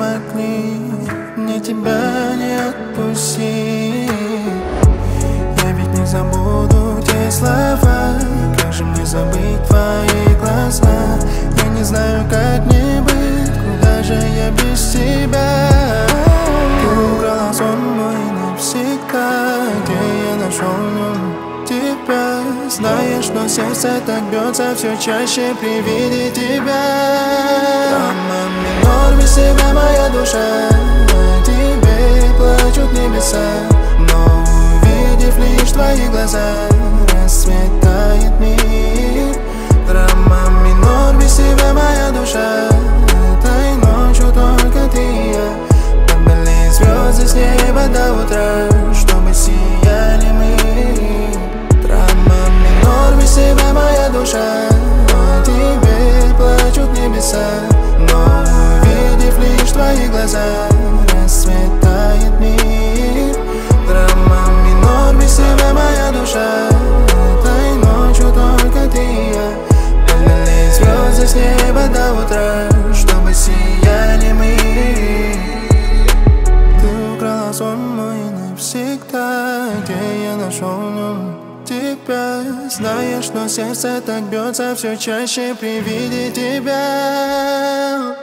помогли мне тебя не отпустить. Я ведь не забуду те слова, как же мне забыть твои глаза? Я не знаю, как мне быть, куда же я без тебя? Ты украла сон мой навсегда, где я нашел в нем тебя. Знаешь, что сердце так бьется все чаще при виде тебя. Ла минор, без тебя моя душа, о тебе плачут небеса. Но увидев лишь твои глаза, расцветает мир. Драма минор, без тебя моя душа, этой ночью только ты и я. Подбили звезды с неба до утра, чтобы сияли мы. Драма минор, без тебя моя душа, о тебе плачут небеса. Но увидев лишь твои глаза, расцветает мир. Драма минор, без тебя моя душа, этой ночью только ты и я. Подбили звезды с неба до утра, чтобы сияли мы. Ты украла сон мой навсегда, где я нашел в нем тебя. Знаешь, что сердце так бьется все чаще при виде тебя.